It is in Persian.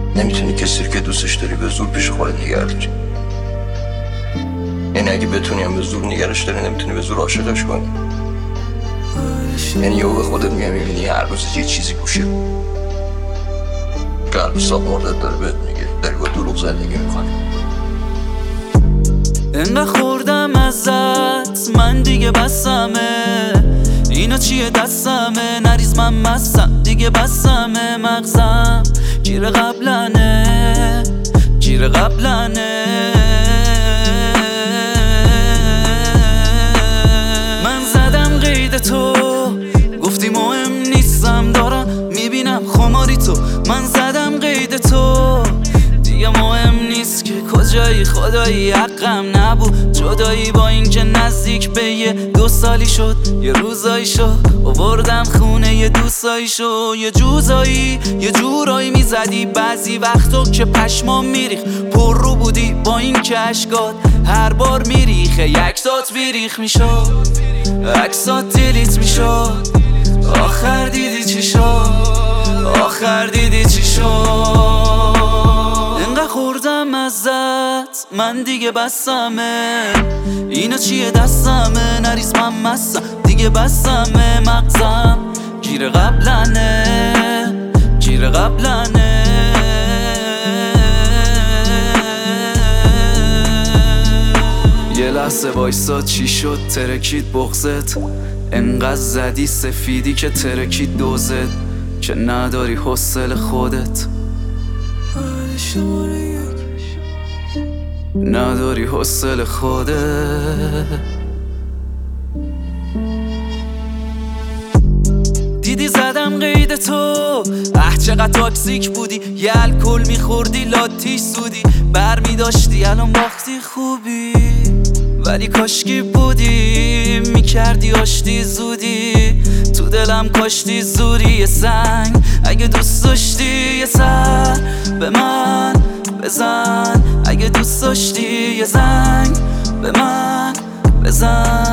نمیتونی کسی که دوستش داری به زور پیش خودت نگه داری. یعنی اگه بتونی هم به زور نگرش داری، نمیتونی به زور عاشقش کنی. یعنی یهو به خودت میبینی هر روز یه چیزی گوشه قلب صاف مردت داره بهت میگه داری با دروغ زندگی میکنی. انقدر خوردم ازت من دیگه بسمه، اینا چیه دستمه، نریز من مستم دیگه بسمه، مغزم گیر قبلنه گیر قبلنه. من زدم قید تو گفتی مهم نیستم، دارم میبینم خماری تو. من زدم قید تو دیگه مهم نیست که کجایی، خدایی حقم نبود جدایی. با اینکه نزدیک به 2 سالی شد، یه روزایی شد آوردم خونه یه دوستایی شد. یه جوزایی یه جورایی میزدی بعضی وقتا که پشمام میریخ، پر رو بودی با این که اشکات هر بار میریخه، یکتات بیریخ میشد عکسات دیلیت میشد. آخر دیدی چی شد، آخر دیدی چی شد. انقدر خوردم ازت من دیگه بسمه، اینا چیه دستمه، نریز من مستم دیگه بسمه، مغزم گیر قبلنه گیر قبلنه. یه لحظه وایساد چی شد، ترکید بغزت، انقدر زدی سفیدی که ترکید دوزت، که نداری حوصله خودت، نداری حوصله خودت. دیدی زدم قید تو، چقدر تاکسیک بودی، یه الکل میخوردی لاتیش سودی، بر میداشتی الان باختی خوبی، ولی کاشکی بودی میکردی آشتی زودی. تو دلم کاشتی زوری یه سنگ، اگه دوست داشتی یه سر به من بزن، اگه دوست داشتی یه زنگ به من بزن.